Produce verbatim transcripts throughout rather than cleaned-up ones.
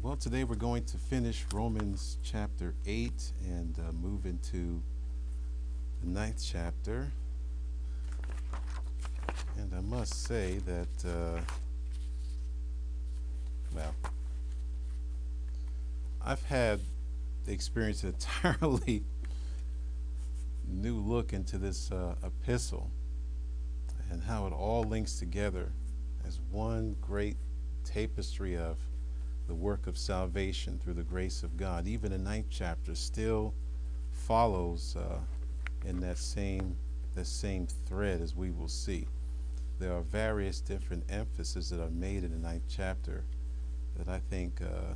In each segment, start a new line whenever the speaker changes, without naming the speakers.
Well, today we're going to finish Romans chapter eight and uh, move into the ninth chapter. And I must say that, uh, well, I've had the experience an entirely new look into this uh, epistle and how it all links together as one great tapestry of the work of salvation through the grace of God. Even the ninth chapter still follows uh, in that same that same thread, as we will see. There are various different emphases that are made in the ninth chapter that I think uh,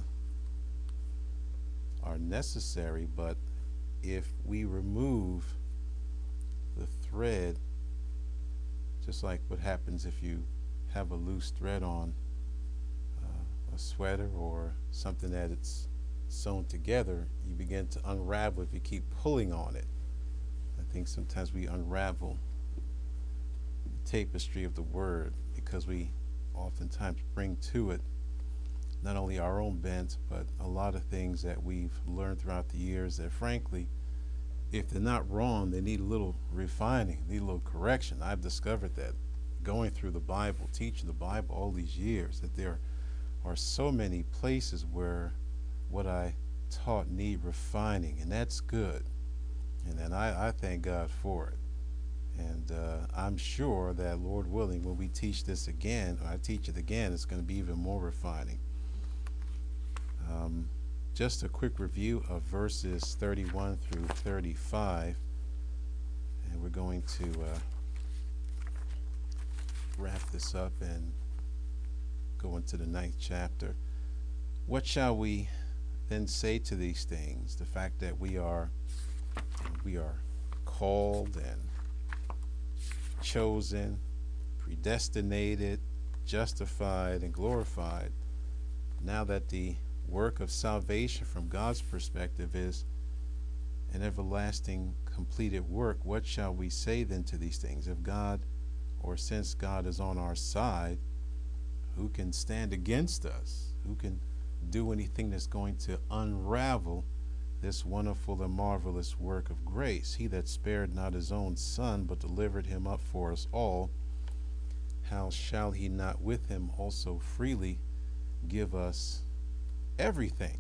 are necessary, but if we remove the thread, just like what happens if you have a loose thread on a sweater or something that it's sewn together, you begin to unravel if you keep pulling on it. I think sometimes we unravel the tapestry of the word because we oftentimes bring to it not only our own bent, but a lot of things that we've learned throughout the years that, frankly, if they're not wrong, they need a little refining, need a little correction. I've discovered that going through the Bible, teaching the Bible all these years, that there are so many places where what I taught need refining, and that's good. And then I, I thank God for it. And uh, I'm sure that, Lord willing, when we teach this again, or I teach it again, it's going to be even more refining. Um, just a quick review of verses thirty-one through thirty-five, and we're going to uh, wrap this up and go into the ninth chapter. What shall we then say to these things? The fact that we are we are called and chosen, predestinated, justified, and glorified. Now that the work of salvation from God's perspective is an everlasting completed work, what shall we say then to these things? If God, or since God is on our side, who can stand against us? Who can do anything that's going to unravel this wonderful and marvelous work of grace? He that spared not his own son, but delivered him up for us all, how shall he not with him also freely give us everything?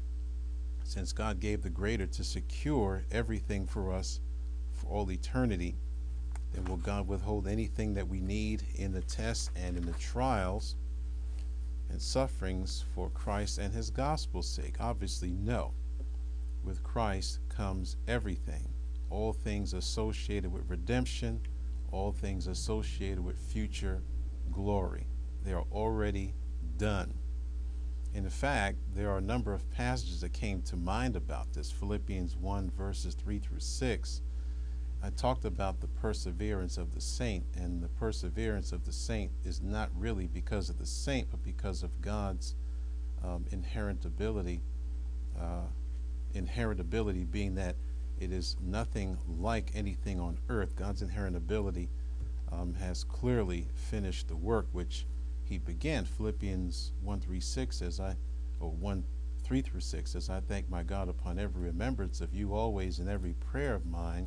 Since God gave the greater to secure everything for us for all eternity, then will God withhold anything that we need in the tests and in the trials and sufferings for Christ and his gospel's sake? Obviously, no. With Christ comes everything. All things associated with redemption, all things associated with future glory. They are already done. In fact, there are a number of passages that came to mind about this. Philippians one, verses three through six. I talked about the perseverance of the saint, and the perseverance of the saint is not really because of the saint, but because of God's um, inherent ability, uh, inherent ability being that it is nothing like anything on earth. God's inherent ability um, has clearly finished the work which he began. Philippians one through six says, I, or one three through six says, I thank my God upon every remembrance of you always in every prayer of mine,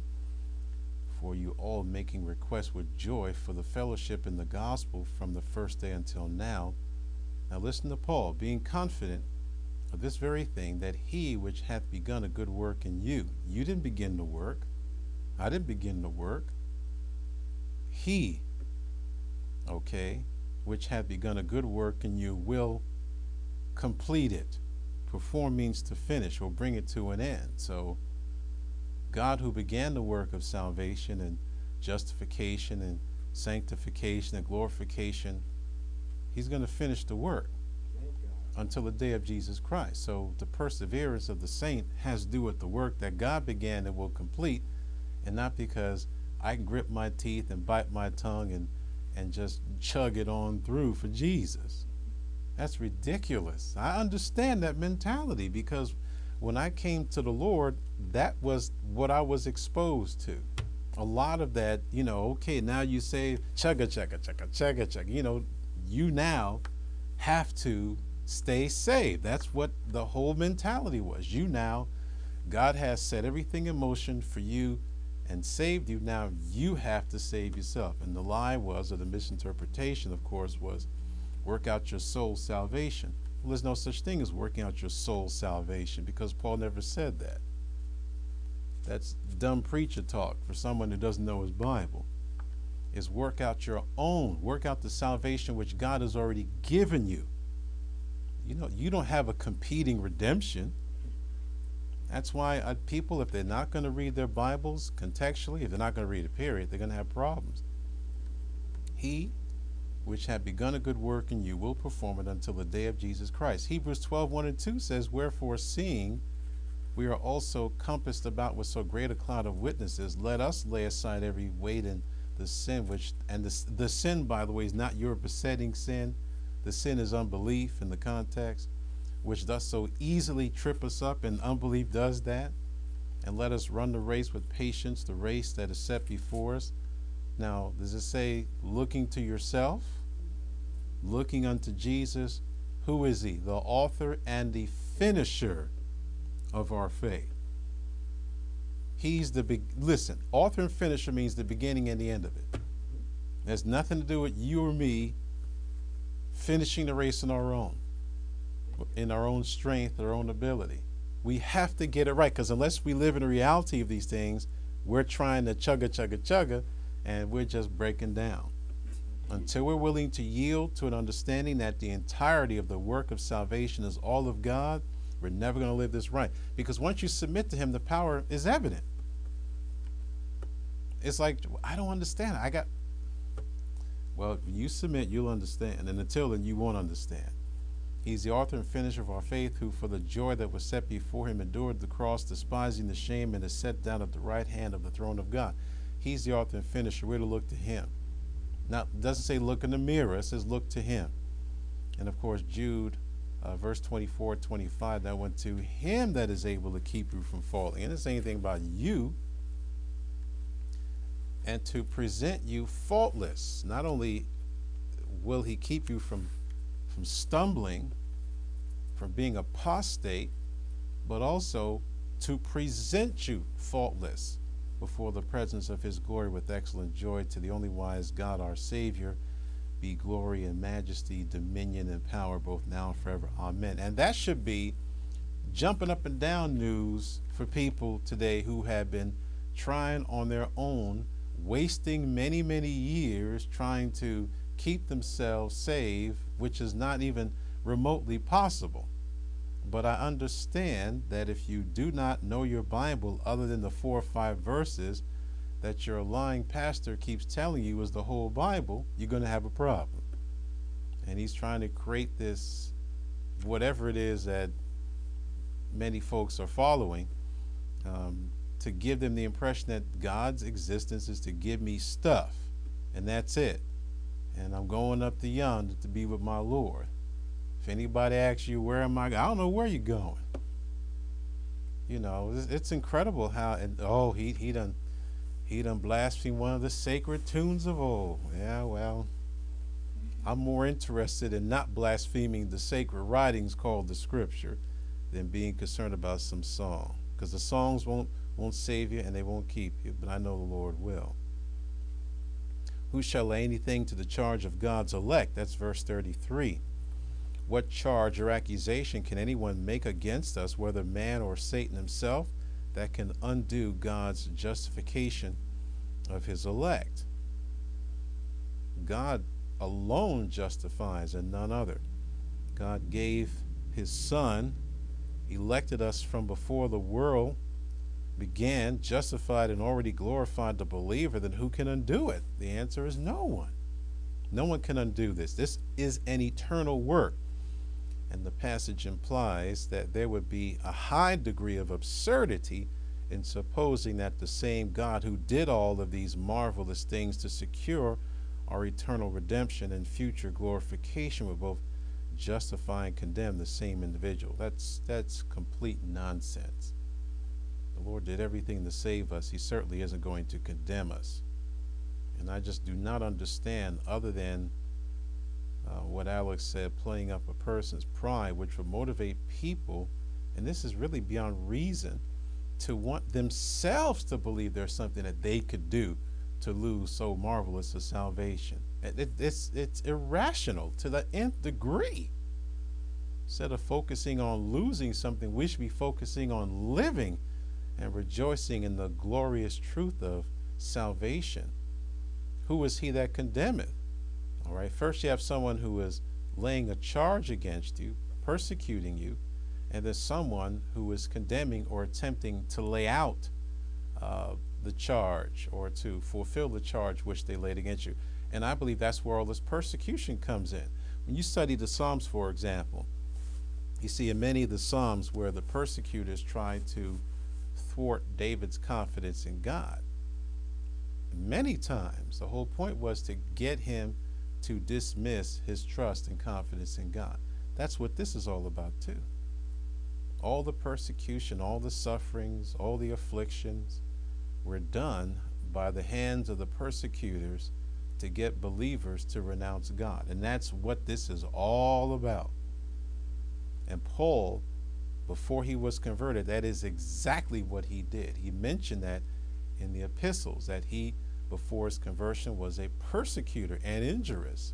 for you all making request with joy for the fellowship in the gospel from the first day until now. Now listen to Paul, being confident of this very thing, that he which hath begun a good work in you, you didn't begin the work, I didn't begin the work, he, okay, which hath begun a good work in you will complete it. Perform means to finish or bring it to an end. So God, who began the work of salvation and justification and sanctification and glorification, he's going to finish the work until the day of Jesus Christ. So the perseverance of the saint has to do with the work that God began and will complete, and not because I can grip my teeth and bite my tongue and, and just chug it on through for Jesus. That's ridiculous. I understand that mentality because when I came to the Lord, that was what I was exposed to. A lot of that, you know, okay, now you say chugga chugga chugga chugga chugga, you know, you now have to stay saved. That's what the whole mentality was. You now, God has set everything in motion for you and saved you. Now you have to save yourself. And the lie was, or the misinterpretation, of course, was work out your soul salvation. Well, there's no such thing as working out your soul salvation, because Paul never said that. That's dumb preacher talk for someone who doesn't know his Bible. Is work out your own, work out the salvation which God has already given you. You know, you don't have a competing redemption. That's why uh, people, if they're not going to read their Bibles contextually, if they're not going to read a period, they're going to have problems. He which had begun a good work in you will perform it until the day of Jesus Christ. Hebrews twelve, one and two says, wherefore, seeing we are also compassed about with so great a cloud of witnesses, let us lay aside every weight and the sin, which, and the, the sin, by the way, is not your besetting sin. The sin is unbelief in the context, which does so easily trip us up, and unbelief does that. And let us run the race with patience, the race that is set before us. Now, does it say looking to yourself? Looking unto Jesus? Who is he? The author and the finisher of our faith. He's the big, listen, author and finisher means the beginning and the end of it. It has nothing to do with you or me finishing the race on our own, in our own strength, our own ability. We have to get it right, because unless we live in the reality of these things, we're trying to chugga, chugga, chugga, and we're just breaking down. Until we're willing to yield to an understanding that the entirety of the work of salvation is all of God, we're never going to live this right. Because once you submit to him, the power is evident. It's like, I don't understand. I got, well, when you submit, you'll understand. And until then, you won't understand. He's the author and finisher of our faith, who for the joy that was set before him endured the cross, despising the shame, and is set down at the right hand of the throne of God. He's the author and finisher. We're to look to him. Now, it doesn't say look in the mirror. It says look to him. And of course, Jude, uh, verse twenty-four, twenty-five, that went to him that is able to keep you from falling. And it doesn't say anything about you. And to present you faultless. Not only will he keep you from, from stumbling, from being apostate, but also to present you faultless before the presence of his glory with excellent joy. To the only wise God, our Savior, be glory and majesty, dominion and power, both now and forever. Amen. And that should be jumping up and down news for people today who have been trying on their own, wasting many, many years trying to keep themselves saved, which is not even remotely possible. But I understand that if you do not know your Bible other than the four or five verses that your lying pastor keeps telling you is the whole Bible, you're going to have a problem. And he's trying to create this, whatever it is that many folks are following, um, to give them the impression that God's existence is to give me stuff, and that's it. And I'm going up to yonder to be with my Lord. If anybody asks you, where am I? I don't know where you're going. You know, it's, it's incredible how, and oh, he, he done, he done blasphemed one of the sacred tunes of old. Yeah, well, I'm more interested in not blaspheming the sacred writings called the scripture than being concerned about some song. Because the songs won't, won't save you and they won't keep you, but I know the Lord will. Who shall lay anything to the charge of God's elect? That's verse thirty-three. What charge or accusation can anyone make against us, whether man or Satan himself, that can undo God's justification of his elect? God alone justifies and none other. God gave his Son, elected us from before the world began, justified and already glorified the believer. Then who can undo it? The answer is no one. No one can undo this. This is an eternal work. And the passage implies that there would be a high degree of absurdity in supposing that the same God who did all of these marvelous things to secure our eternal redemption and future glorification would both justify and condemn the same individual. That's that's complete nonsense. The Lord did everything to save us. He certainly isn't going to condemn us. And I just do not understand, other than uh, what Alex said, playing up a person's pride, which will motivate people, and this is really beyond reason, to want themselves to believe there's something that they could do to lose so marvelous a salvation. It, it, it's it's irrational to the nth degree. Instead of focusing on losing something, we should be focusing on living and rejoicing in the glorious truth of salvation. Who is he that condemneth? All right, first you have someone who is laying a charge against you, persecuting you, and there's someone who is condemning or attempting to lay out uh, the charge or to fulfill the charge which they laid against you. And I believe that's where all this persecution comes in. When you study the Psalms, for example, you see in many of the Psalms where the persecutors tried to thwart David's confidence in God. Many times, the whole point was to get him to dismiss his trust and confidence in God. That's what this is all about, too. All the persecution, all the sufferings, all the afflictions were done by the hands of the persecutors to get believers to renounce God. And that's what this is all about. And Paul, before he was converted, that is exactly what he did. He mentioned that in the epistles, that he, before his conversion, was a persecutor and injurious.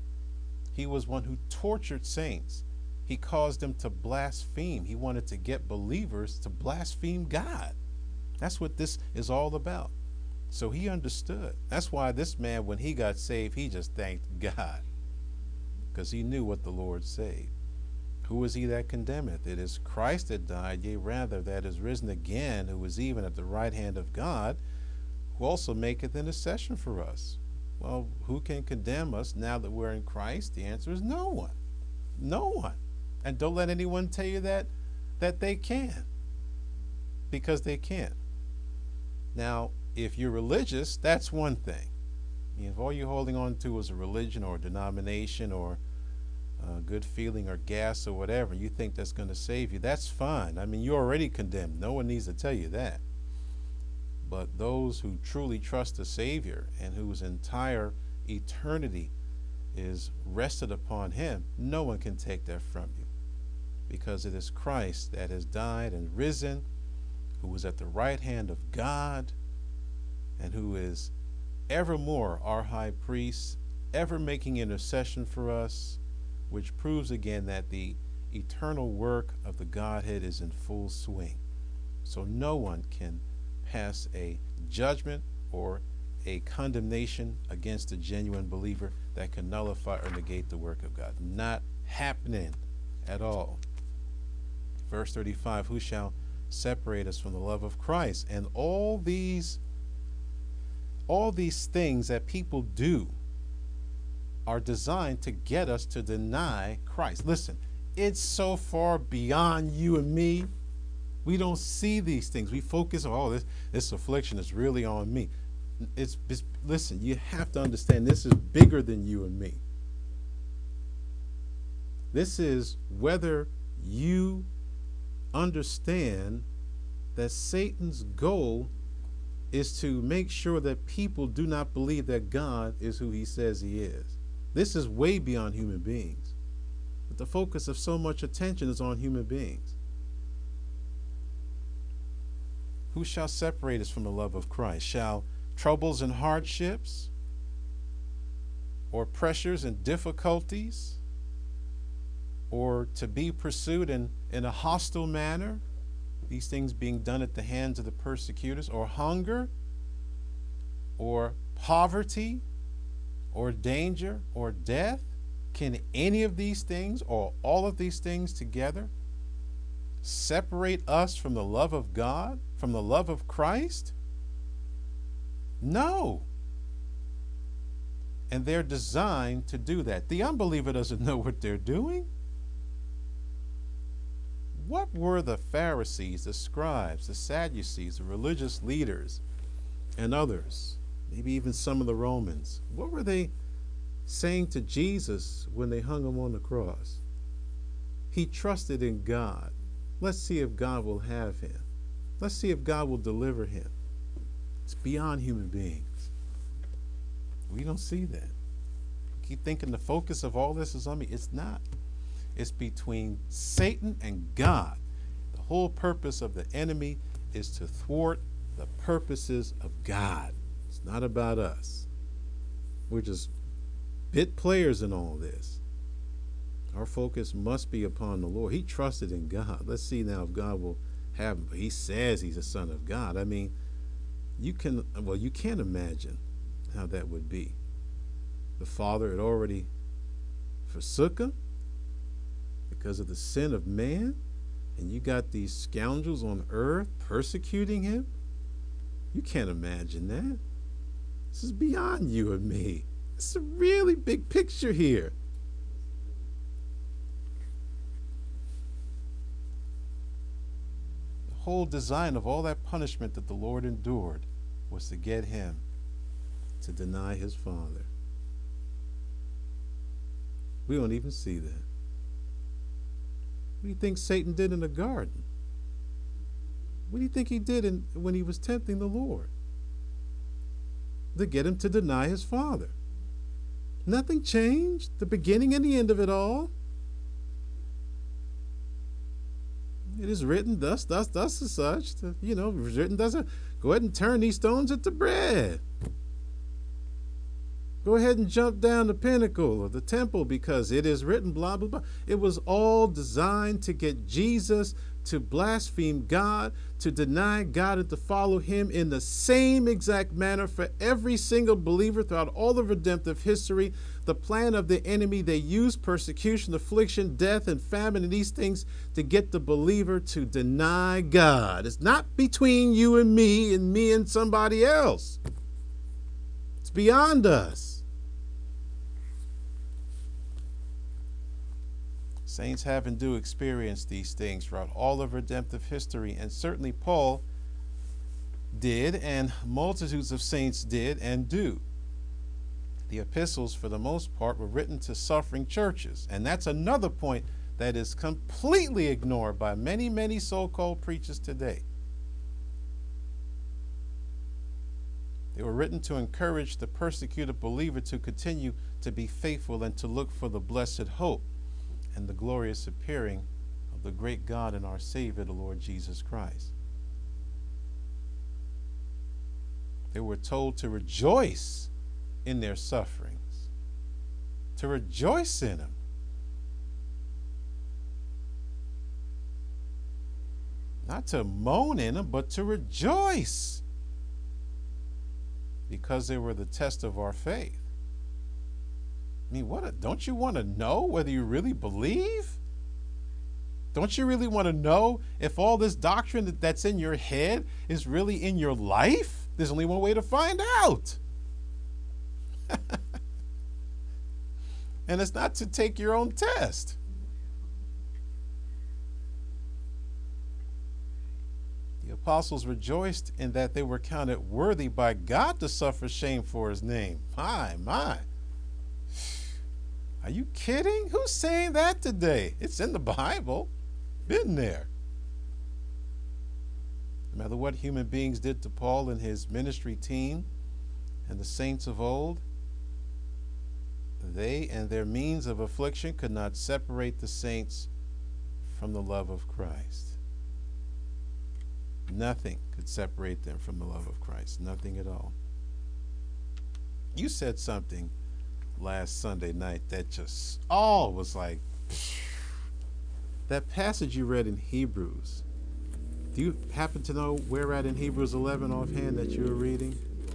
He was one who tortured saints. He caused them to blaspheme. He wanted to get believers to blaspheme God. That's what this is all about. So he understood. That's why this man, when he got saved, he just thanked God, because he knew what the Lord saved. Who is he that condemneth? It is Christ that died, yea, rather, that is risen again, who is even at the right hand of God, who also maketh intercession for us. Well, who can condemn us now that we're in Christ? The answer is no one. No one. And don't let anyone tell you that that they can, because they can't. Now, if you're religious, that's one thing. I mean, if all you're holding on to is a religion or a denomination or a good feeling or gas or whatever, you think that's going to save you, that's fine. I mean, you're already condemned. No one needs to tell you that. But those who truly trust the Savior and whose entire eternity is rested upon him, no one can take that from you, because it is Christ that has died and risen, who is at the right hand of God, and who is evermore our high priest, ever making intercession for us, which proves again that the eternal work of the Godhead is in full swing. So no one can pass a judgment or a condemnation against a genuine believer that can nullify or negate the work of God. Not happening at all. Verse thirty-five, who shall separate us from the love of Christ? And all these all these things that people do are designed to get us to deny Christ. Listen, it's so far beyond you and me. We don't see these things. We focus on, oh, this, this affliction is really on me. It's, it's listen, you have to understand this is bigger than you and me. This is whether you understand that Satan's goal is to make sure that people do not believe that God is who he says he is. This is way beyond human beings. But the focus of so much attention is on human beings. Who shall separate us from the love of Christ? Shall troubles and hardships, or pressures and difficulties, or to be pursued in, in a hostile manner, these things being done at the hands of the persecutors, or hunger, or poverty, or danger, or death? Can any of these things, or all of these things together, separate us from the love of God, from the love of Christ? No. And they're designed to do that. The unbeliever doesn't know what they're doing. What were the Pharisees, the scribes, the Sadducees, the religious leaders, and others, maybe even some of the Romans, what were they saying to Jesus when they hung him on the cross? He trusted in God. Let's see if God will have him. Let's see if God will deliver him. It's beyond human beings. We don't see that. keep thinking the focus of all this is on me. It's not. It's between Satan and God. The whole purpose of the enemy is to thwart the purposes of God. It's not about us. We're just bit players in all this. Our focus must be upon the Lord. He trusted in God. Let's see now if God will have him. He says he's a son of God. I mean, you can, well, you can't imagine how that would be. The Father had already forsook him because of the sin of man, and you got these scoundrels on earth persecuting him. You can't imagine that. This is beyond you and me. It's a really big picture here. The whole design of all that punishment that the Lord endured was to get him to deny his Father. We don't even see that. What do you think Satan did in the garden? What do you think he did in, when he was tempting the Lord? To get him to deny his Father. Nothing changed. The beginning and the end of it all. It is written thus, thus, thus, and such. To, you know, it was written thus. Go ahead and turn these stones into bread. Go ahead and jump down the pinnacle of the temple because it is written, blah, blah, blah. It was all designed to get Jesus to blaspheme God, to deny God, and to follow him in the same exact manner for every single believer throughout all of redemptive history. The plan of the enemy, they use persecution, affliction, death, and famine, and these things to get the believer to deny God. It's not between you and me and me and somebody else. It's beyond us. Saints have and do experience these things throughout all of redemptive history, and certainly Paul did, and multitudes of saints did and do. The epistles, for the most part, were written to suffering churches, and that's another point that is completely ignored by many, many so-called preachers today. They were written to encourage the persecuted believer to continue to be faithful and to look for the blessed hope and the glorious appearing of the great God and our Savior, the Lord Jesus Christ. They were told to rejoice in their sufferings, to rejoice in them. Not to moan in them, but to rejoice, because they were the test of our faith. I mean, what? A, don't you want to know whether you really believe? Don't you really want to know if all this doctrine that, that's in your head is really in your life? There's only one way to find out. And it's not to take your own test. The apostles rejoiced in that they were counted worthy by God to suffer shame for his name. My, my. Are you kidding? Who's saying that today? It's in the Bible. Been there. No matter what human beings did to Paul and his ministry team and the saints of old, they and their means of affliction could not separate the saints from the love of Christ. Nothing could separate them from the love of Christ. Nothing at all. You said something last Sunday night that just all was like, phew. That passage you read in Hebrews, do you happen to know where at in Hebrews eleven offhand that you were reading?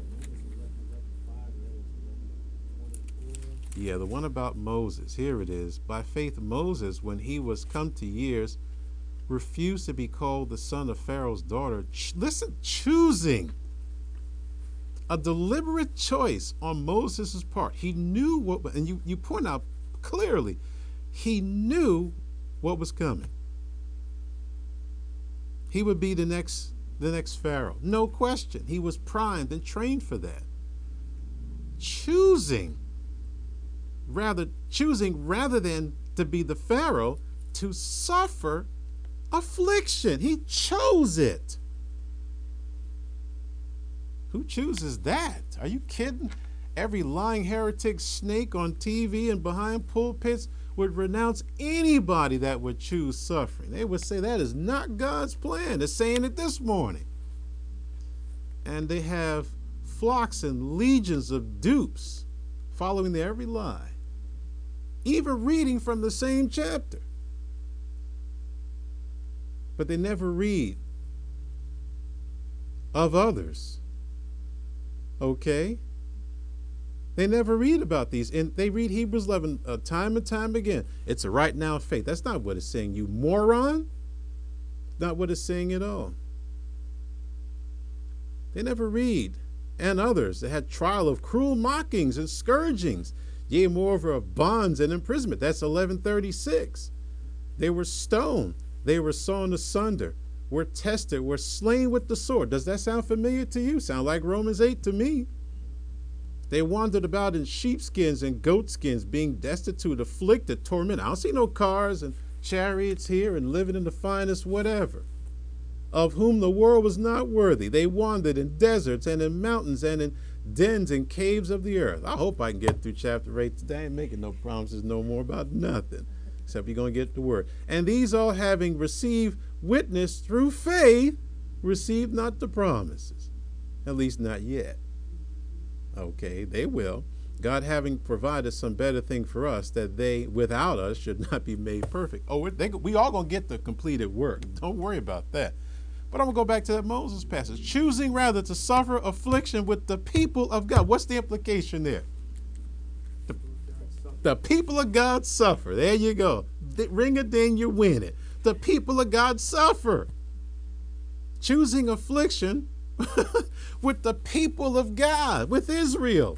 Yeah, the one about Moses. Here it is. By faith Moses, when he was come to years, refused to be called the son of Pharaoh's daughter. Ch- listen, choosing. A deliberate choice on Moses' part. He knew what, and you, you point out clearly, he knew what was coming. He would be the next, the next Pharaoh. No question. He was primed and trained for that. Choosing, rather, choosing rather than to be the Pharaoh, to suffer affliction. He chose it. Who chooses that? Are you kidding? Every lying heretic snake on T V and behind pulpits would renounce anybody that would choose suffering. They would say that is not God's plan. They're saying it this morning. And they have flocks and legions of dupes following their every lie, even reading from the same chapter. But they never read of others. Okay? They never read about these. And they read Hebrews eleven uh, time and time again. It's a right now faith. That's not what it's saying, you moron. Not what it's saying at all. They never read. And others that had trial of cruel mockings and scourgings, yea, moreover of bonds and imprisonment. That's eleven thirty-six. They were stoned. They were sawn asunder, were tested, were slain with the sword. Does that sound familiar to you? Sound like Romans eight to me. They wandered about in sheepskins and goatskins, being destitute, afflicted, tormented. I don't see no cars and chariots here and living in the finest whatever. Of whom the world was not worthy. They wandered in deserts and in mountains and in dens and caves of the earth. I hope I can get through chapter eight today. I ain't making no promises no more about nothing, except you're going to get the word. And these all having received witness through faith, received not the promises. At least not yet. Okay, they will. God having provided some better thing for us, that they, without us, should not be made perfect. Oh, they, we all going to get the completed work. Don't worry about that. But I'm going to go back to that Moses passage. Choosing rather to suffer affliction with the people of God. What's the implication there? The, the people of God suffer. There you go. Ring a ding, you win it. The people of God suffer. Choosing affliction with the people of God, with Israel.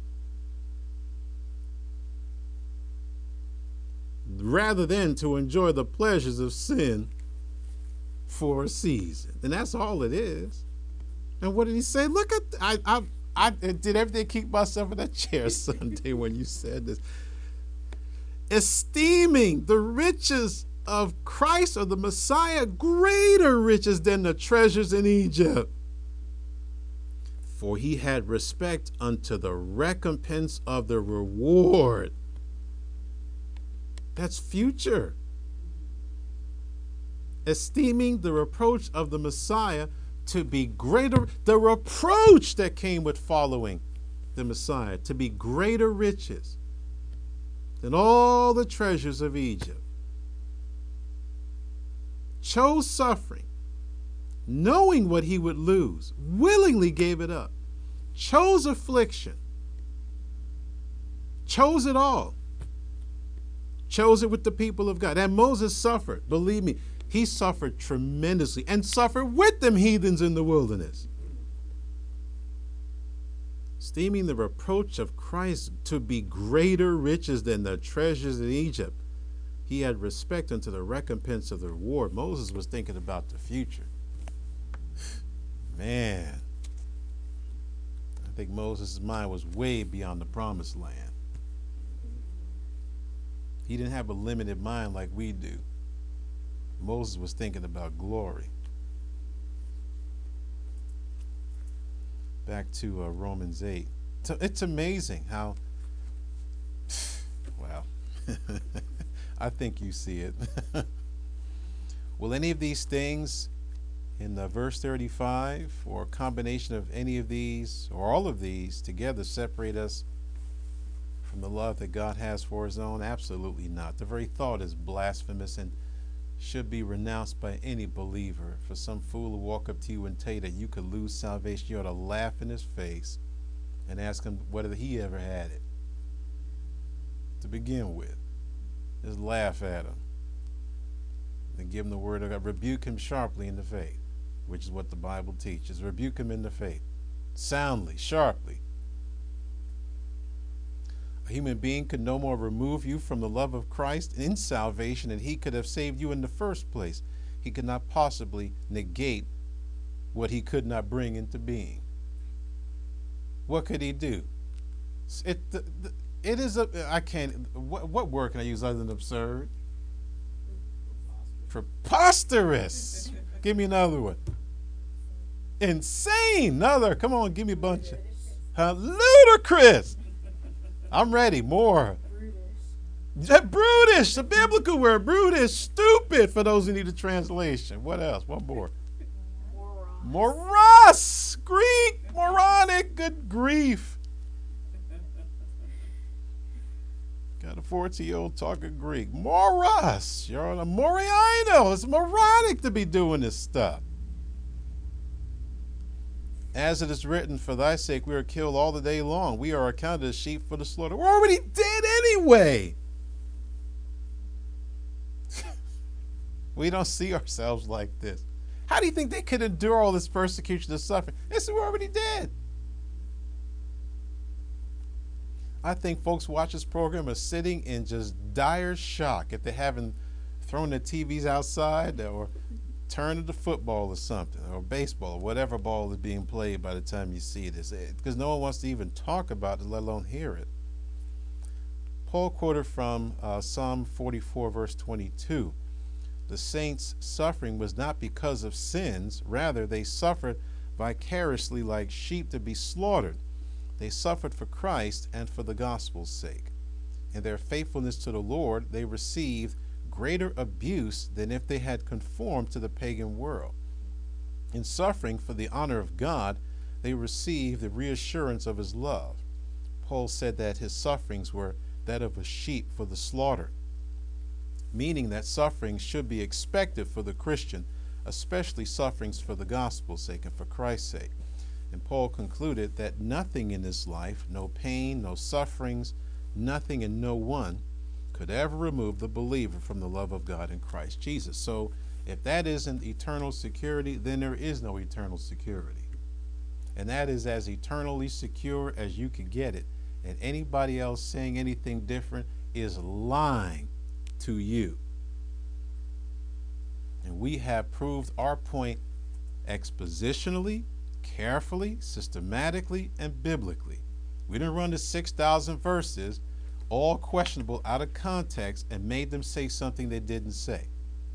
Rather than to enjoy the pleasures of sin for a season. And that's all it is. And what did he say? Look at, I, I, I did everything to keep myself in that chair Sunday when you said this. Esteeming the riches of Christ or the Messiah greater riches than the treasures in Egypt. For he had respect unto the recompense of the reward. That's future. Esteeming the reproach of the Messiah to be greater, the reproach that came with following the Messiah, to be greater riches than all the treasures of Egypt. Chose suffering, knowing what he would lose, willingly gave it up. Chose affliction, chose it all. Chose it with the people of God. And Moses suffered, believe me, he suffered tremendously and suffered with them heathens in the wilderness. Esteeming the reproach of Christ to be greater riches than the treasures in Egypt, he had respect unto the recompense of the reward. Moses was thinking about the future. Man, I think Moses' mind was way beyond the promised land. He didn't have a limited mind like we do. Moses was thinking about glory. Back to uh, Romans eight. It's amazing how, well, I think you see it. Will any of these things in uh, verse thirty-five, or a combination of any of these or all of these together, separate us from the love that God has for his own? Absolutely not. The very thought is blasphemous and should be renounced by any believer. For some fool to walk up to you and tell you that you could lose salvation, you ought to laugh in his face and ask him whether he ever had it. To begin with, just laugh at him and give him the word of God. Rebuke him sharply in the faith, which is what the Bible teaches. Rebuke him in the faith, soundly, sharply. A human being could no more remove you from the love of Christ in salvation than he could have saved you in the first place. He could not possibly negate what he could not bring into being. What could he do? It, the, the, it is a, I can't, what, what word can I use other than absurd? Preposterous. Give me another one. Insane. Another. Come on, give me a bunch of. Huh? Ludicrous. I'm ready. More. Brutish. Brutish. The biblical word. Brutish. Stupid for those who need a translation. What else? One more. Moros. Moros. Greek. Moronic. Good grief. Got a fourteen-year-old talking Greek. Moros. You're on a Moriano. It's moronic to be doing this stuff. As it is written, for thy sake we are killed all the day long. We are accounted as sheep for the slaughter. We're already dead anyway. We don't see ourselves like this. How do you think they could endure all this persecution and suffering? They said we're already dead. I think folks watch this program are sitting in just dire shock if they haven't thrown their T Vs outside or turn to the football or something, or baseball, or whatever ball is being played by the time you see this, because no one wants to even talk about it, let alone hear it. Paul quoted from uh, Psalm forty-four, verse twenty-two. The saints' suffering was not because of sins, rather they suffered vicariously like sheep to be slaughtered. They suffered for Christ and for the gospel's sake. In their faithfulness to the Lord, they received greater abuse than if they had conformed to the pagan world. In suffering for the honor of God, they received the reassurance of his love. Paul said that his sufferings were that of a sheep for the slaughter, meaning that sufferings should be expected for the Christian, especially sufferings for the gospel's sake and for Christ's sake. And Paul concluded that nothing in this life, no pain, no sufferings, nothing and no one could ever remove the believer from the love of God in Christ Jesus. So if that isn't eternal security, then there is no eternal security. And that is as eternally secure as you can get it. And anybody else saying anything different is lying to you. And we have proved our point expositionally, carefully, systematically, and biblically. We didn't run the six thousand verses, all questionable, out of context, and made them say something they didn't say.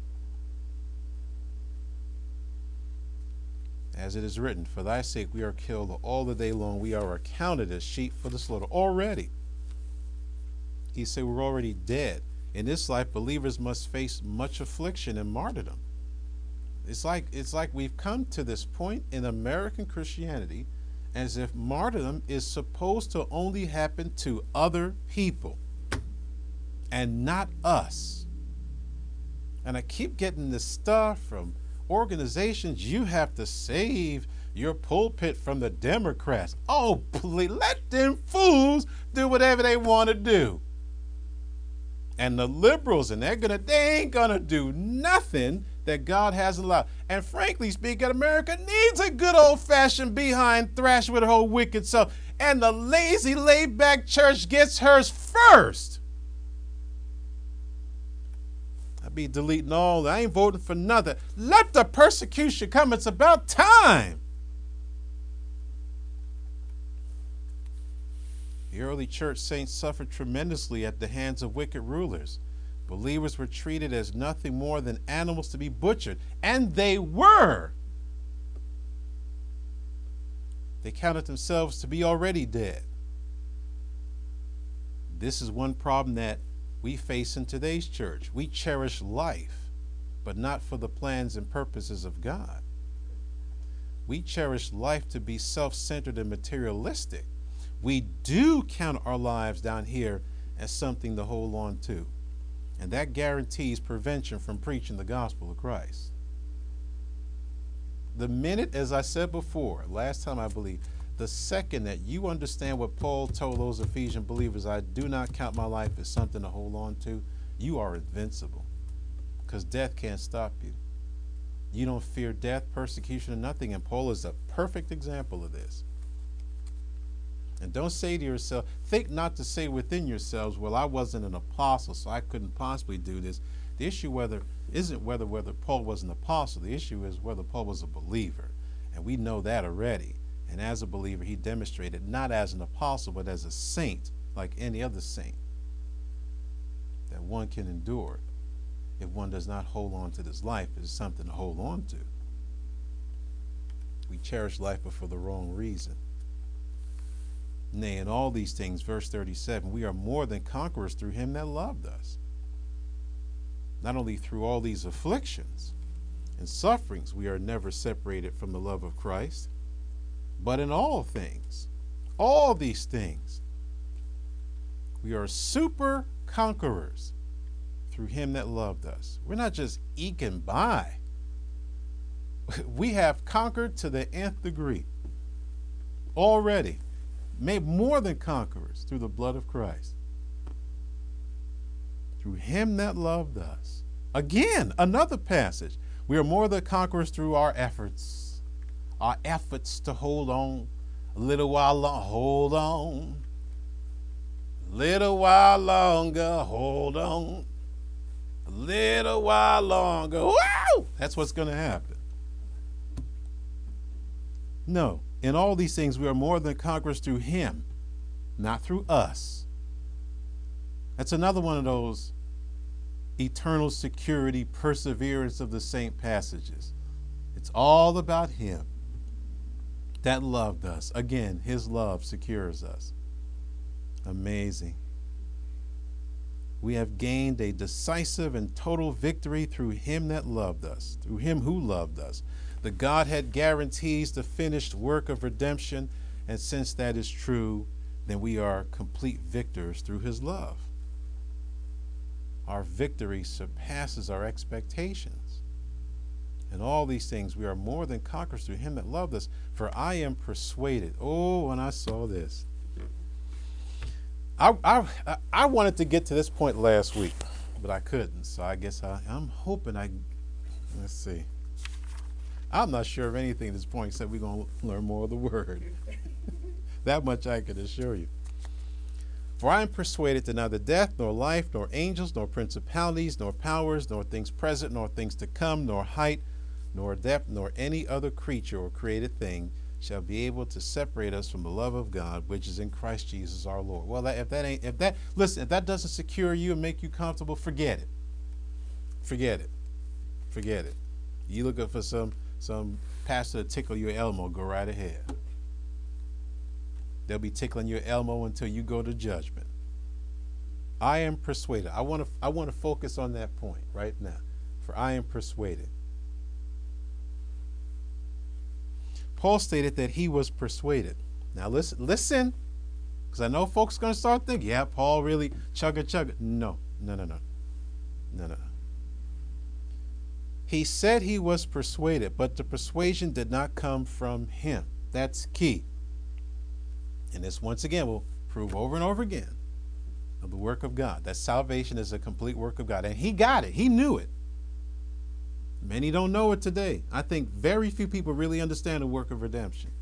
As it is written, for thy sake we are killed all the day long. We are accounted as sheep for the slaughter. Already. He said we're already dead. In this life, believers must face much affliction and martyrdom. It's like, it's like we've come to this point in American Christianity as if martyrdom is supposed to only happen to other people and not us. And I keep getting this stuff from organizations. You have to save your pulpit from the Democrats. Oh, please, let them fools do whatever they want to do. And the liberals, and they're gonna, they ain't gonna do nothing that God hasn't allowed. And frankly speaking, America needs a good old-fashioned behind thrash with her whole wicked self. And the lazy, laid-back church gets hers first. I'll be deleting all that. I ain't voting for nothing. Let the persecution come. It's about time. The early church saints suffered tremendously at the hands of wicked rulers. Believers were treated as nothing more than animals to be butchered, and they were. They counted themselves to be already dead. This is one problem that we face in today's church. We cherish life, but not for the plans and purposes of God. We cherish life to be self-centered and materialistic. We do count our lives down here as something to hold on to. And that guarantees prevention from preaching the gospel of Christ. The minute, as I said before, last time I believe, the second that you understand what Paul told those Ephesian believers, I do not count my life as something to hold on to, you are invincible. Because death can't stop you. You don't fear death, persecution, or nothing. And Paul is a perfect example of this. And don't say to yourself, think not to say within yourselves, well, I wasn't an apostle, so I couldn't possibly do this. The issue whether isn't whether whether Paul was an apostle. The issue is whether Paul was a believer. And we know that already. And as a believer, he demonstrated not as an apostle, but as a saint, like any other saint, that one can endure if one does not hold on to this life. It's something to hold on to. We cherish life, but for the wrong reason. Nay, in all these things, verse thirty-seven, we are more than conquerors through him that loved us. Not only through all these afflictions and sufferings, we are never separated from the love of Christ, but in all things, all these things, we are super conquerors through him that loved us. We're not just eking by. We have conquered to the nth degree already, made more than conquerors through the blood of Christ. Through him that loved us. Again, another passage. We are more than conquerors through our efforts. Our efforts to hold on a little while longer. Hold on. A little while longer. Hold on. A little while longer. Woo! That's what's going to happen. No. In all these things, we are more than conquerors through him, not through us. That's another one of those eternal security, perseverance of the saint passages. It's all about him that loved us. Again, his love secures us. Amazing. We have gained a decisive and total victory through him that loved us, through him who loved us. The Godhead guarantees the finished work of redemption, and since that is true, then we are complete victors through his love. Our victory surpasses our expectations. In all these things, we are more than conquerors through him that loved us, for I am persuaded. Oh, when I saw this. I, I, I wanted to get to this point last week, but I couldn't, so I guess I, I'm hoping I, let's see. I'm not sure of anything at this point except we're going to learn more of the word. That much I can assure you. For I am persuaded that neither death, nor life, nor angels, nor principalities, nor powers, nor things present, nor things to come, nor height, nor depth, nor any other creature or created thing shall be able to separate us from the love of God, which is in Christ Jesus our Lord. Well, that, if that ain't, if that, listen, if that doesn't secure you and make you comfortable, forget it. Forget it. Forget it. You looking for some some pastor to tickle your elmo, go right ahead. They'll be tickling your elmo until you go to judgment. I am persuaded. I want to I want to focus on that point right now. For I am persuaded. Paul stated that he was persuaded. Now listen, listen, because I know folks are going to start thinking, yeah, Paul really chugga chugga. No, no, no, no, no, no. He said he was persuaded, but the persuasion did not come from him. That's key. And this, once again, will prove over and over again of the work of God, that salvation is a complete work of God. And he got it. He knew it. Many don't know it today. I think very few people really understand the work of redemption.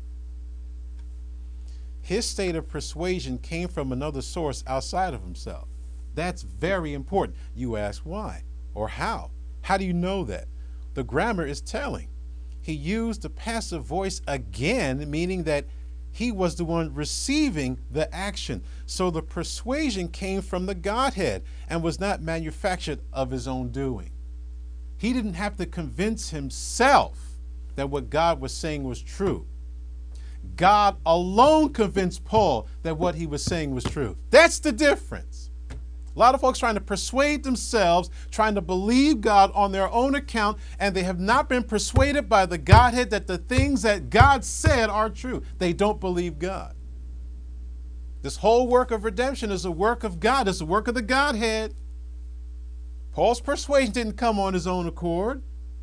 His state of persuasion came from another source outside of himself. That's very important. You ask why or how? How do you know that? The grammar is telling. He used the passive voice again, meaning that he was the one receiving the action. So the persuasion came from the Godhead and was not manufactured of his own doing. He didn't have to convince himself that what God was saying was true. God alone convinced Paul that what he was saying was true. That's the difference. A lot of folks trying to persuade themselves, trying to believe God on their own account, and they have not been persuaded by the Godhead that the things that God said are true. They don't believe God. This whole work of redemption is a work of God. It's a work of the Godhead. Paul's persuasion didn't come on his own accord.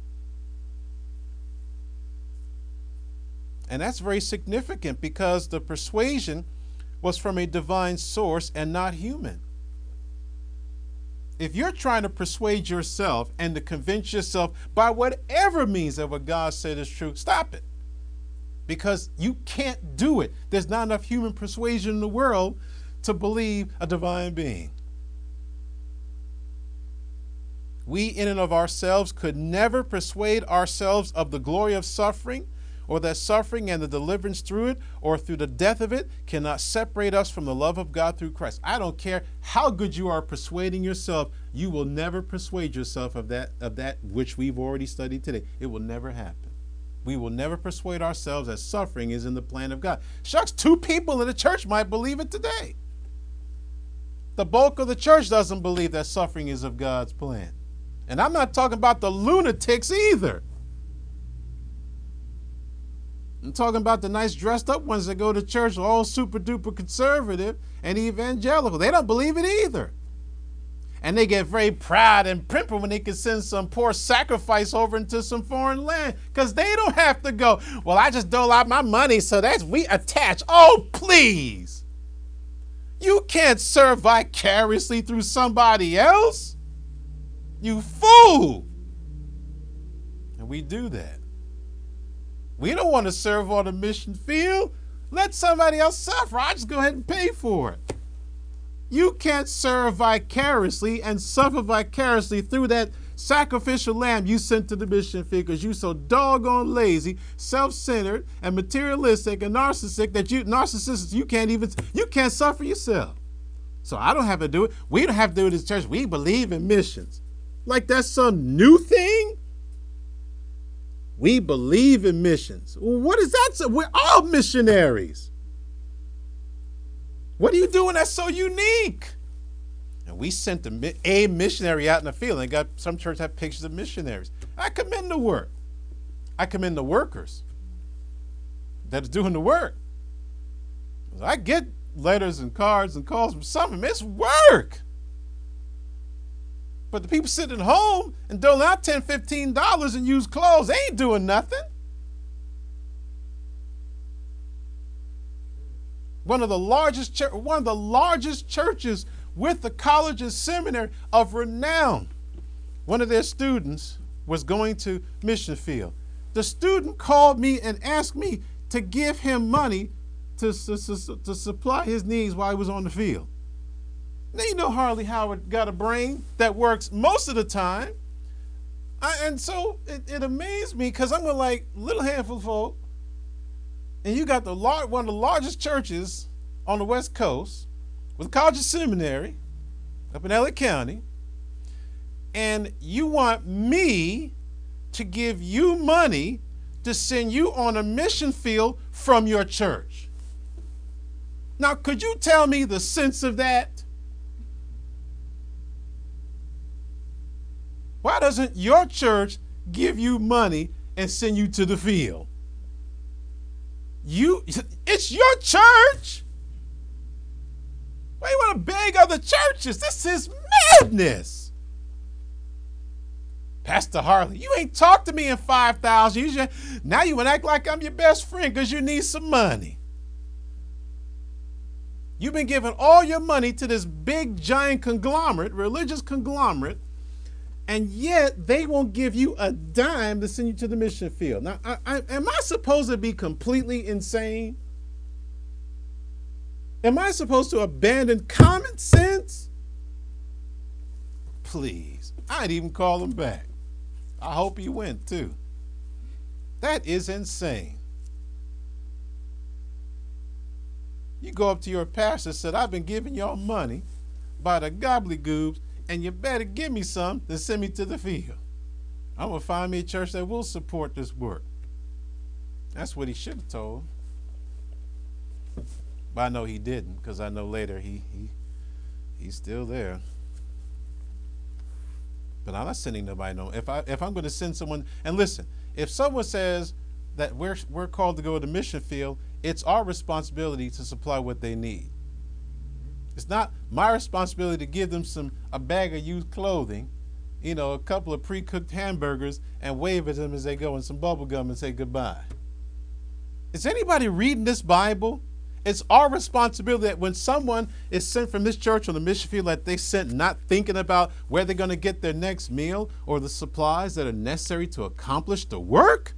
And that's very significant because the persuasion was from a divine source and not human. If you're trying to persuade yourself and to convince yourself by whatever means that what God said is true, stop it. Because you can't do it. There's not enough human persuasion in the world to believe a divine being. We in and of ourselves could never persuade ourselves of the glory of suffering, or that suffering and the deliverance through it or through the death of it cannot separate us from the love of God through Christ. I don't care how good you are persuading yourself, you will never persuade yourself of that, of that which we've already studied today. It will never happen. We will never persuade ourselves that suffering is in the plan of God. Shucks, two people in the church might believe it today. The bulk of the church doesn't believe that suffering is of God's plan. And I'm not talking about the lunatics either. I'm talking about the nice dressed up ones that go to church, all super duper conservative and evangelical. They don't believe it either. And they get very proud and pimper when they can send some poor sacrifice over into some foreign land because they don't have to go, well, I just dole out my money, so that's we attach. Oh, please. You can't serve vicariously through somebody else. You fool. And we do that. We don't want to serve on the mission field. Let somebody else suffer. I just go ahead and pay for it. You can't serve vicariously and suffer vicariously through that sacrificial lamb you sent to the mission field because you're so doggone lazy, self-centered, and materialistic and narcissistic that you narcissistic you can't even you can't suffer yourself. So I don't have to do it. We don't have to do it as church. We believe in missions. Like that's some new thing? We believe in missions. What is that? We're all missionaries. What are you doing that's so unique? And we sent a, a missionary out in the field, and got some churches have pictures of missionaries. I commend the work. I commend the workers that are doing the work. I get letters and cards and calls from some of them. It's work. But the people sitting at home and doling out ten dollars, fifteen dollars and use clothes, they ain't doing nothing. One of the largest chur- one of the largest churches with the college and seminary of renown. One of their students was going to mission field. The student called me and asked me to give him money to, to, to, to supply his needs while he was on the field. Now you know Harley Howard got a brain that works most of the time. I, and so it, it amazed me because I'm like, little handful of folk, and you got the lar- one of the largest churches on the West Coast with a college and seminary up in L A County, and you want me to give you money to send you on a mission field from your church. Now, could you tell me the sense of that? Why doesn't your church give you money and send you to the field? You, it's your church. Why do you want to beg other churches? This is madness. Pastor Harley, you ain't talked to me in five thousand years. Now you want to act like I'm your best friend because you need some money. You've been giving all your money to this big, giant conglomerate, religious conglomerate, and yet they won't give you a dime to send you to the mission field. Now, I, I, am I supposed to be completely insane? Am I supposed to abandon common sense? Please, I'd even call him back. I hope he went too. That is insane. You go up to your pastor and said, I've been giving y'all money by the gobbledygook, and you better give me some to send me to the field. I'm going to find me a church that will support this work. That's what he should have told. But I know he didn't, because I know later he, he he's still there. But I'm not sending nobody no. If I if I'm going to send someone, and listen, if someone says that we're we're called to go to the mission field, it's our responsibility to supply what they need. It's not my responsibility to give them some a bag of used clothing, you know, a couple of pre-cooked hamburgers, and wave at them as they go, and some bubble gum and say goodbye. Is anybody reading this Bible? It's our responsibility that when someone is sent from this church on the mission field, that they sent not thinking about where they're going to get their next meal or the supplies that are necessary to accomplish the work.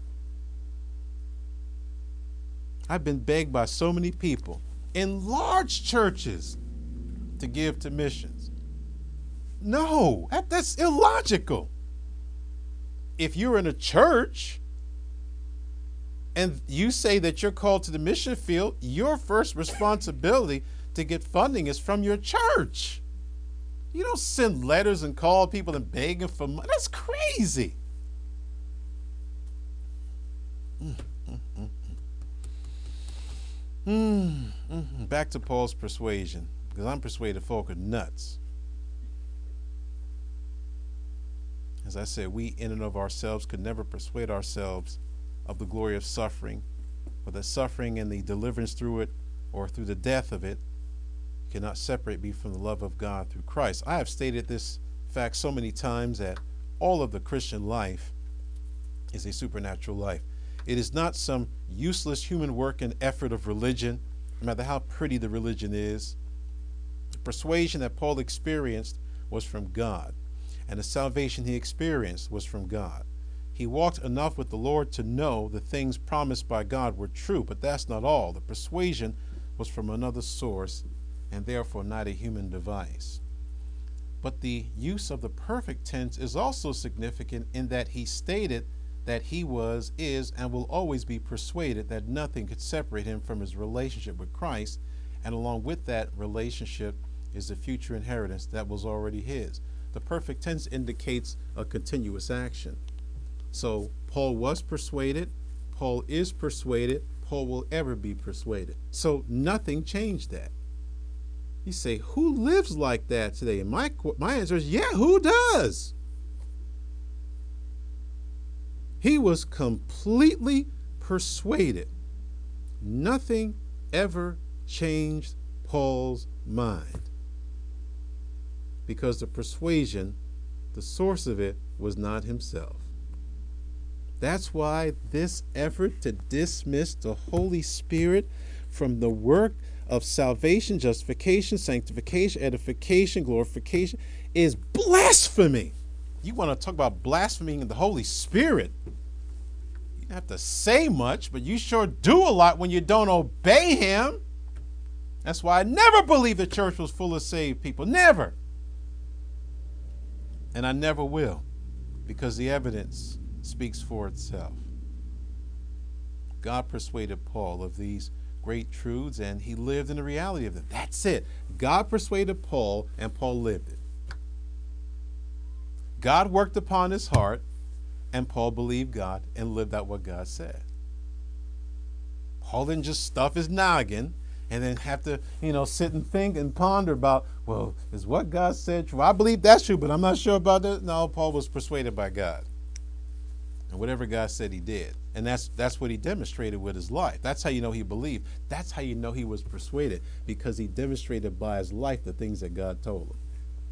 I've been begged by so many people in large churches to give to missions. No, that, that's illogical. If you're in a church and you say that you're called to the mission field, your first responsibility to get funding is from your church. You don't send letters and call people and beg them for money. That's crazy. Mm, mm, mm, mm. Mm, mm. Back to Paul's persuasion, because I'm persuaded folk are nuts. As I said, we in and of ourselves could never persuade ourselves of the glory of suffering, but the suffering and the deliverance through it, or through the death of it, cannot separate me from the love of God through Christ. I have stated this fact so many times that all of the Christian life is a supernatural life. It is not some useless human work and effort of religion, no matter how pretty the religion is. The persuasion that Paul experienced was from God, and the salvation he experienced was from God. He walked enough with the Lord to know the things promised by God were true, but that's not all. The persuasion was from another source, and therefore not a human device. But the use of the perfect tense is also significant in that he stated that he was, is, and will always be persuaded that nothing could separate him from his relationship with Christ, and along with that relationship is the future inheritance that was already his. The perfect tense indicates a continuous action. So Paul was persuaded, Paul is persuaded, Paul will ever be persuaded. So nothing changed that. You say, who lives like that today? And my, my answer is, yeah, who does? He was completely persuaded. Nothing ever changed Paul's mind, because the persuasion, the source of it, was not himself. That's why this effort to dismiss the Holy Spirit from the work of salvation, justification, sanctification, edification, glorification is blasphemy. You want to talk about blaspheming the Holy Spirit? You don't have to say much, but you sure do a lot when you don't obey him. That's why I never believed the church was full of saved people. Never. And I never will, because the evidence speaks for itself. God persuaded Paul of these great truths, and he lived in the reality of them. That's it. God persuaded Paul, and Paul lived it. God worked upon his heart, and Paul believed God and lived out what God said. Paul didn't just stuff his noggin and then have to, you know, sit and think and ponder about, well, is what God said true? I believe that's true, but I'm not sure about that. No, Paul was persuaded by God. And whatever God said, he did. And that's that's what he demonstrated with his life. That's how you know he believed. That's how you know he was persuaded, because he demonstrated by his life the things that God told him.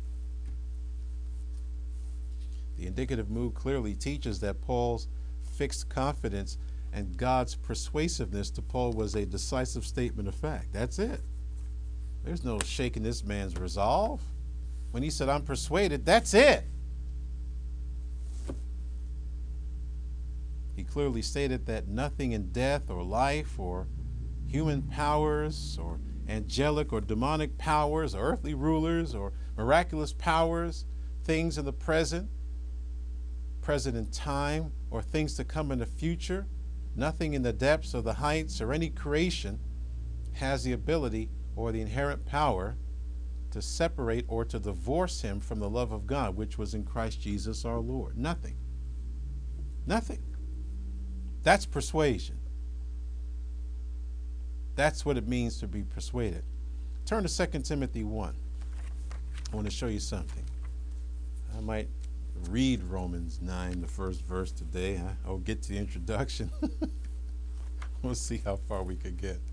The indicative mood clearly teaches that Paul's fixed confidence and God's persuasiveness to Paul was a decisive statement of fact. That's it. There's no shaking this man's resolve. When he said, I'm persuaded, that's it. He clearly stated that nothing in death or life or human powers or angelic or demonic powers or earthly rulers or miraculous powers, things in the present, present in time, or things to come in the future, nothing in the depths or the heights or any creation has the ability or the inherent power to separate or to divorce him from the love of God, which was in Christ Jesus our Lord. Nothing. Nothing. That's persuasion. That's what it means to be persuaded. Turn to Second Timothy one. I want to show you something. I might read Romans nine, the first verse today. Huh? I'll get to the introduction. We'll see how far we could get.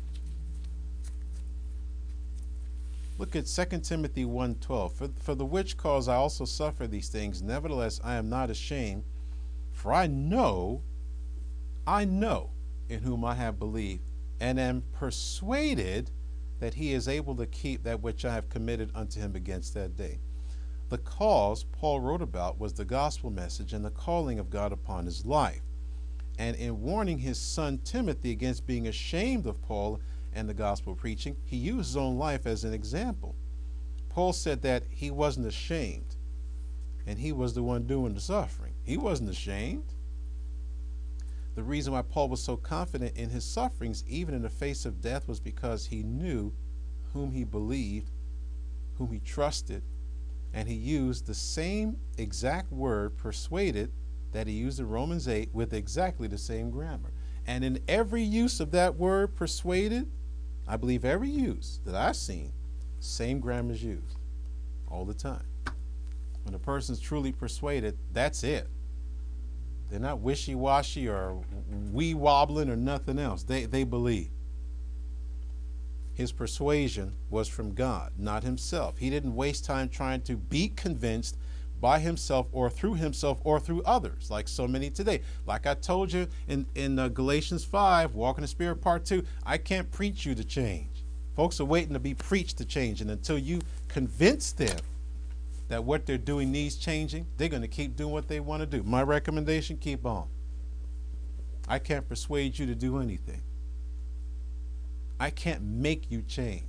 Look at Second Timothy one twelve. For, for the which cause I also suffer these things, nevertheless I am not ashamed, for I know I know in whom I have believed, and am persuaded that he is able to keep that which I have committed unto him against that day. The cause Paul wrote about was the gospel message and the calling of God upon his life. And in warning his son Timothy against being ashamed of Paul and the gospel preaching, he used his own life as an example. Paul said that he wasn't ashamed, and he was the one doing the suffering. He wasn't ashamed. The reason why Paul was so confident in his sufferings, even in the face of death, was because he knew whom he believed, whom he trusted, and he used the same exact word, persuaded, that he used in Romans eight with exactly the same grammar. And in every use of that word persuaded, I believe every use that I've seen, same grammar is used all the time. When a person's truly persuaded, that's it. They're not wishy-washy or wee-wobbling or nothing else. They, they believe. His persuasion was from God, not himself. He didn't waste time trying to be convinced by himself or through himself or through others, like so many today. Like I told you in, in uh, Galatians five, Walk in the Spirit Part two, I can't preach you to change. Folks are waiting to be preached to change, and until you convince them that what they're doing needs changing, they're going to keep doing what they want to do. My recommendation, keep on. I can't persuade you to do anything. I can't make you change.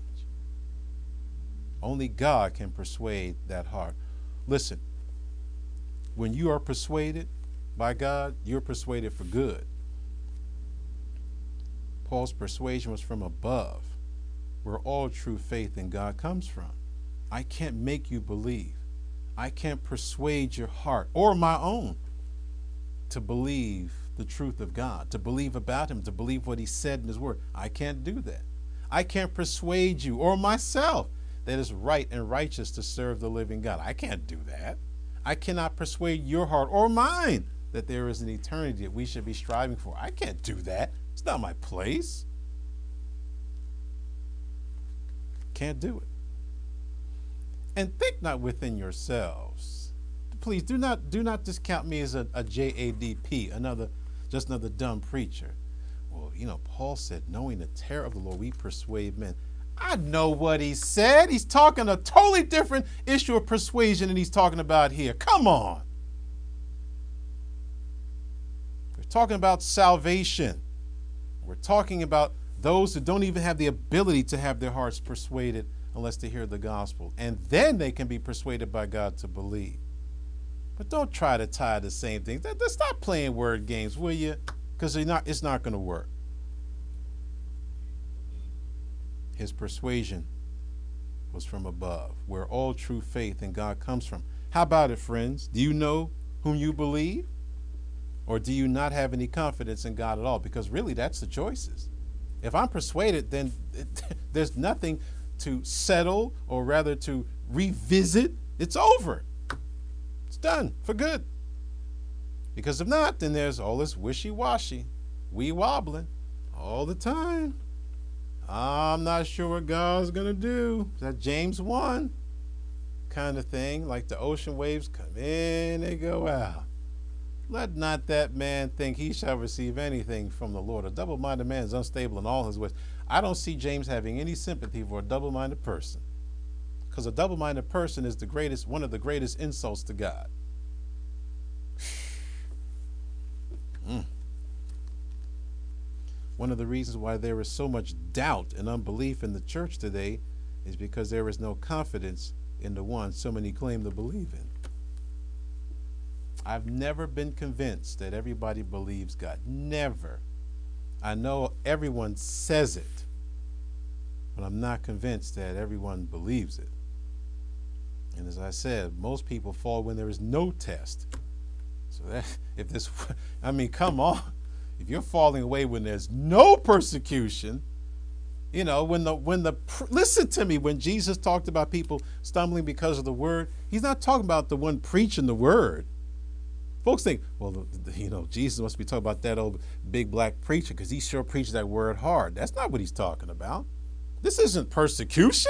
Only God can persuade that heart. Listen, when you are persuaded by God, you're persuaded for good. Paul's persuasion was from above, where all true faith in God comes from. I can't make you believe. I can't persuade your heart or my own to believe the truth of God, to believe about him, to believe what he said in his word. I can't do that. I can't persuade you or myself that it's right and righteous to serve the living God. I can't do that. I cannot persuade your heart or mine that there is an eternity that we should be striving for. I can't do that. It's not my place. Can't do it. And think not within yourselves. Please do not do not discount me as a, a J A D P, another just another dumb preacher. Well, you know, Paul said, knowing the terror of the Lord, we persuade men. I know what he said. He's talking a totally different issue of persuasion than he's talking about here. Come on. We're talking about salvation. We're talking about those who don't even have the ability to have their hearts persuaded unless they hear the gospel. And then they can be persuaded by God to believe. But don't try to tie the same thing. Stop playing word games, will you? Because not, it's not going to work. His persuasion was from above, where all true faith in God comes from. How about it, friends? Do you know whom you believe? Or do you not have any confidence in God at all? Because really, that's the choices. If I'm persuaded, then it, there's nothing to settle, or rather to revisit. It's over. It's done for good. Because if not, then there's all this wishy-washy, wee-wobbling all the time. I'm not sure what God's going to do. Is that James one kind of thing? Like the ocean waves come in, they go out. Let not that man think he shall receive anything from the Lord. A double-minded man is unstable in all his ways. I don't see James having any sympathy for a double-minded person. Because a double-minded person is the greatest, one of the greatest insults to God. mm. One of the reasons why there is so much doubt and unbelief in the church today is because there is no confidence in the one so many claim to believe in. I've never been convinced that everybody believes God. Never. I know everyone says it, but I'm not convinced that everyone believes it. And as I said, most people fall when there is no test. So that if this, I mean, come on. If you're falling away when there's no persecution, you know, when the, when the, listen to me, when Jesus talked about people stumbling because of the word, he's not talking about the one preaching the word. Folks think, well, the, the, you know, Jesus must be talking about that old big black preacher because he sure preached that word hard. That's not what he's talking about. This isn't persecution.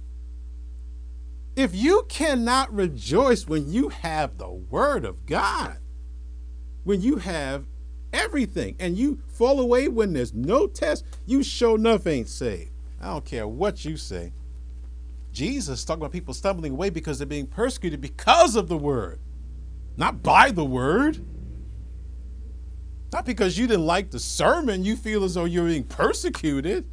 If you cannot rejoice when you have the word of God, when you have everything, and you fall away when there's no test, you sure enough ain't saved. I don't care what you say. Jesus is talking about people stumbling away because they're being persecuted because of the word, not by the word. Not because you didn't like the sermon, you feel as though you're being persecuted.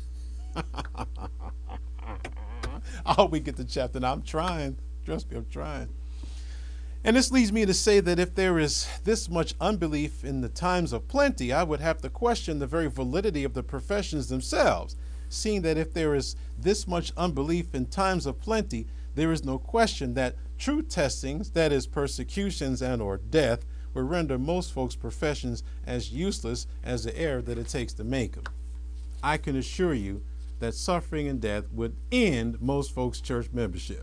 I hope we get to chapter nine. I'm trying. Trust me, I'm trying. And this leads me to say that if there is this much unbelief in the times of plenty, I would have to question the very validity of the professions themselves, seeing that if there is this much unbelief in times of plenty, there is no question that true testings, that is persecutions and or death, will render most folks' professions as useless as the air that it takes to make them. I can assure you that suffering and death would end most folks' church membership.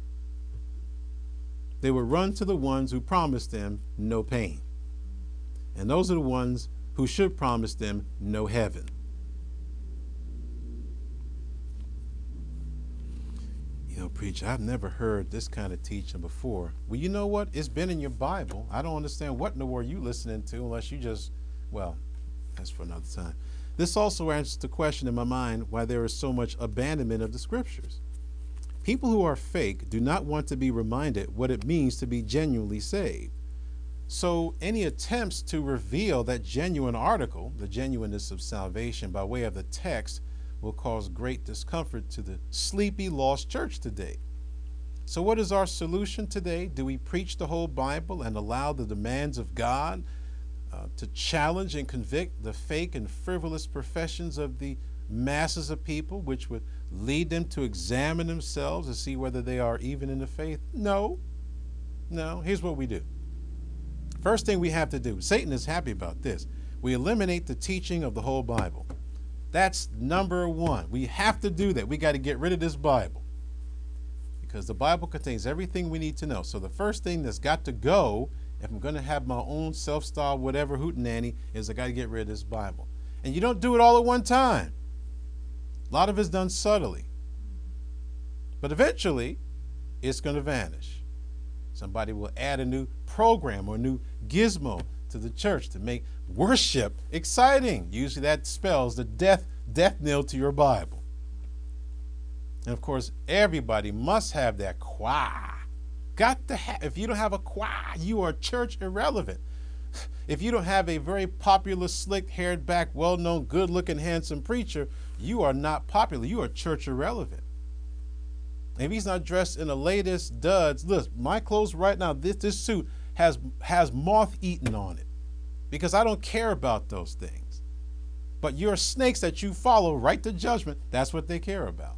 They would run to the ones who promised them no pain. And those are the ones who should promise them no heaven. You know, preacher, I've never heard this kind of teaching before. Well, you know what? It's been in your Bible. I don't understand what in the world you listening to unless you just, well, that's for another time. This also answers the question in my mind why there is so much abandonment of the scriptures. People who are fake do not want to be reminded what it means to be genuinely saved. So any attempts to reveal that genuine article, the genuineness of salvation by way of the text, will cause great discomfort to the sleepy, lost church today. So what is our solution today? Do we preach the whole Bible and allow the demands of God uh, to challenge and convict the fake and frivolous professions of the masses of people, which would lead them to examine themselves to see whether they are even in the faith? No. No. Here's what we do. First thing we have to do, Satan is happy about this. We eliminate the teaching of the whole Bible. That's number one. We have to do that. We got to get rid of this Bible because the Bible contains everything we need to know. So the first thing that's got to go, if I'm going to have my own self-styled whatever hootenanny, is I got to get rid of this Bible. And you don't do it all at one time. A lot of it's done subtly. But eventually, it's going to vanish. Somebody will add a new program or a new gizmo to the church to make worship exciting. Usually that spells the death death knell to your Bible. And of course, everybody must have that choir. Got to have. If you don't have a choir, you are church irrelevant. If you don't have a very popular, slick-haired back, well-known, good-looking, handsome preacher, you are not popular. You are church irrelevant. If he's not dressed in the latest duds, look, my clothes right now, this this suit has has moth eaten on it because I don't care about those things. But your snakes that you follow right to judgment, that's what they care about.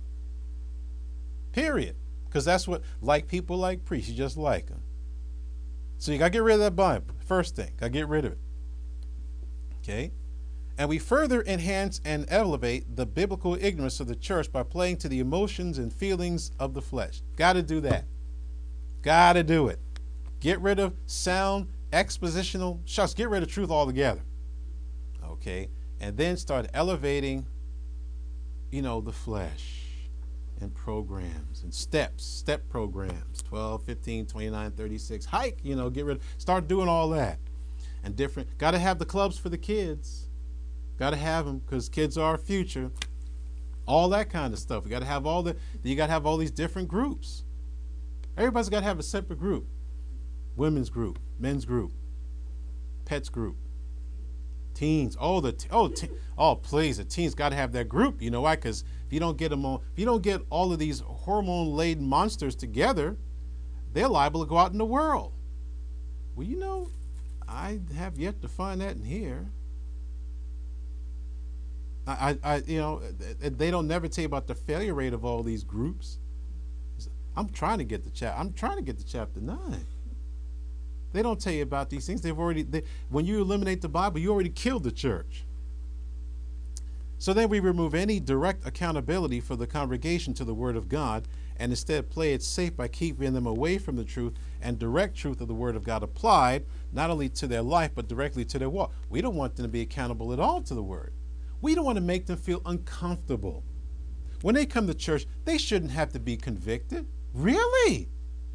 Period. Because that's what, like people like priests, you just like them. So you got to get rid of that Bible. First thing, got to get rid of it. Okay? And we further enhance and elevate the biblical ignorance of the church by playing to the emotions and feelings of the flesh. Got to do that. Got to do it. Get rid of sound, expositional shucks. Get rid of truth altogether. Okay? And then start elevating, you know, the flesh and programs and steps, step programs, twelve, fifteen, twenty-nine, thirty-six, hike, you know, get rid of, start doing all that. And different, got to have the clubs for the kids. Got to have them because kids are our future. All that kind of stuff. We got to have all the, you got to have all these different groups. Everybody's got to have a separate group. Women's group, men's group, pets group, teens. Oh, the, oh, te oh, please, the teens got to have that group. You know why? Because if you don't get them all, if you don't get all of these hormone-laden monsters together, they're liable to go out in the world. Well, you know, I have yet to find that in here. I, I, you know, they don't never tell you about the failure rate of all these groups. I'm trying to get the chap. I'm trying to get to chapter nine. They don't tell you about these things. They've already. They, when you eliminate the Bible, you already killed the church. So then we remove any direct accountability for the congregation to the Word of God, and instead play it safe by keeping them away from the truth and direct truth of the Word of God applied not only to their life but directly to their walk. We don't want them to be accountable at all to the Word. We don't want to make them feel uncomfortable. When they come to church, they shouldn't have to be convicted. Really?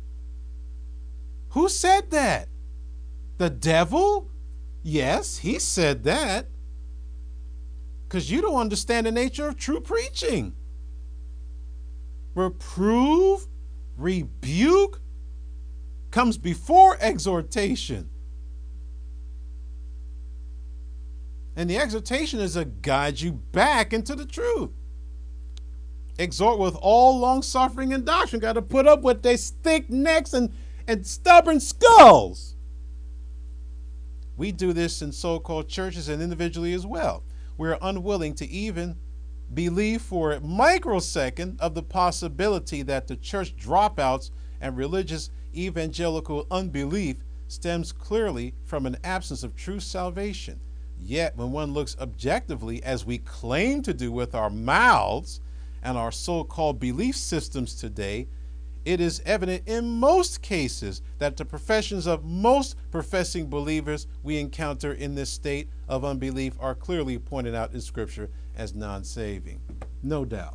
Who said that? The devil? Yes, he said that. Because you don't understand the nature of true preaching. Reprove, rebuke comes before exhortation. And the exhortation is to guide you back into the truth. Exhort with all long suffering and doctrine. Got to put up with their thick necks and, and stubborn skulls. We do this in so-called churches and individually as well. We're unwilling to even believe for a microsecond of the possibility that the church dropouts and religious evangelical unbelief stems clearly from an absence of true salvation. Yet, when one looks objectively, as we claim to do with our mouths and our so-called belief systems today, it is evident in most cases that the professions of most professing believers we encounter in this state of unbelief are clearly pointed out in Scripture as non-saving. No doubt.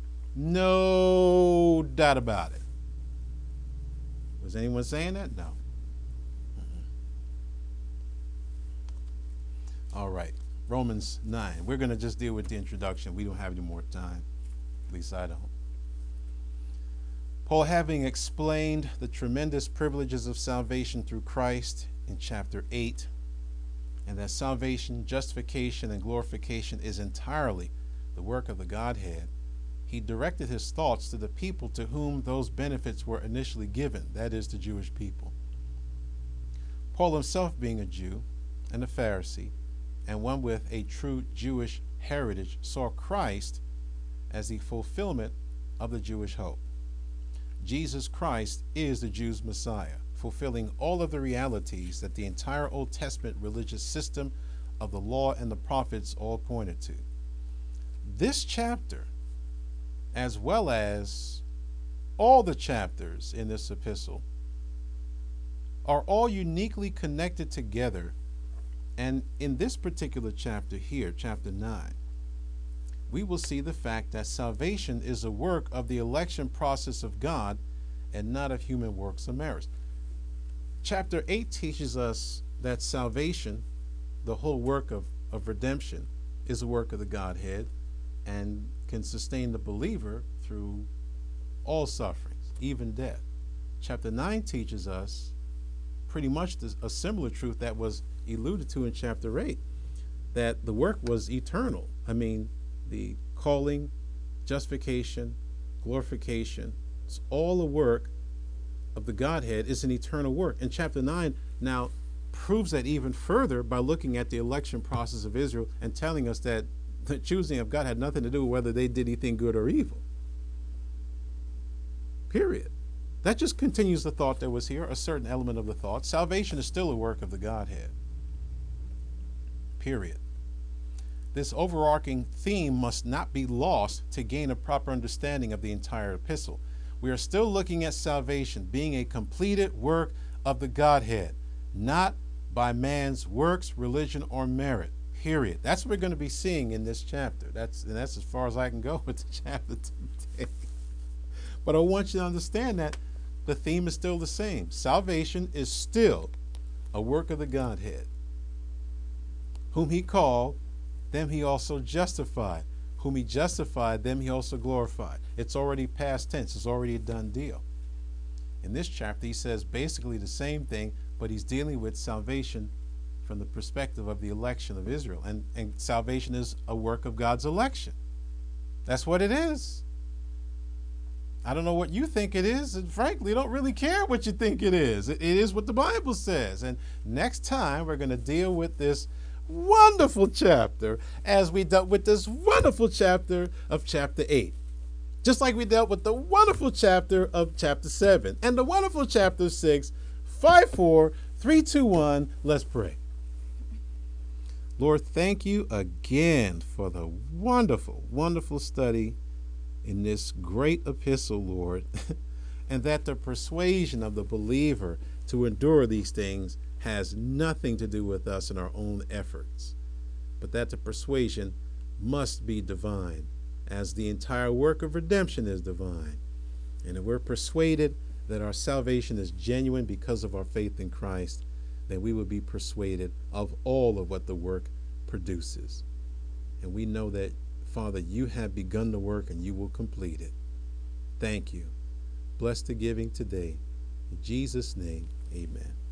No doubt about it. Was anyone saying that? No. Mm-mm. All right. Romans nine. We're going to just deal with the introduction. We don't have any more time. At least I don't. Paul, having explained the tremendous privileges of salvation through Christ in chapter eight, and that salvation, justification, and glorification is entirely the work of the Godhead, he directed his thoughts to the people to whom those benefits were initially given, that is, the Jewish people. Paul himself, being a Jew and a Pharisee, and one with a true Jewish heritage, saw Christ as the fulfillment of the Jewish hope. Jesus Christ is the Jews' Messiah, fulfilling all of the realities that the entire Old Testament religious system of the law and the prophets all pointed to. This chapter, as well as all the chapters in this epistle, are all uniquely connected together. And in this particular chapter here, chapter nine, we will see the fact that salvation is a work of the election process of God and not of human works or merits. Chapter eight teaches us that salvation, the whole work of, of redemption, is a work of the Godhead and can sustain the believer through all sufferings, even death. Chapter nine teaches us pretty much this, a similar truth that was alluded to in chapter eight, that the work was eternal. I mean, the calling, justification, glorification, it's all a work of the Godhead. It's an eternal work. And chapter nine now proves that even further by looking at the election process of Israel and telling us that the choosing of God had nothing to do with whether they did anything good or evil. Period. That just continues the thought that was here, a certain element of the thought. Salvation is still a work of the Godhead. Period. This overarching theme must not be lost to gain a proper understanding of the entire epistle. We are still looking at salvation being a completed work of the Godhead, not by man's works, religion, or merit. Period. That's what we're going to be seeing in this chapter. That's and that's as far as I can go with the chapter today. But I want you to understand that the theme is still the same. Salvation is still a work of the Godhead. Whom he called, them he also justified. Whom he justified, them he also glorified. It's already past tense. It's already a done deal. In this chapter, he says basically the same thing, but he's dealing with salvation from the perspective of the election of Israel. And, and salvation is a work of God's election. That's what it is. I don't know what you think it is, and frankly, I don't really care what you think it is. It, it is what the Bible says. And next time, we're going to deal with this wonderful chapter as we dealt with this wonderful chapter of chapter eight. Just like we dealt with the wonderful chapter of chapter seven and the wonderful chapter of six. Five, four, three, two, one. Let's pray. Lord, thank you again for the wonderful, wonderful study in this great epistle, Lord, and that the persuasion of the believer to endure these things has nothing to do with us and our own efforts, but that the persuasion must be divine, as the entire work of redemption is divine. And if we're persuaded that our salvation is genuine because of our faith in Christ, then we will be persuaded of all of what the work produces. And we know that, Father, you have begun the work and you will complete it. Thank you. Bless the giving today. In Jesus' name, amen.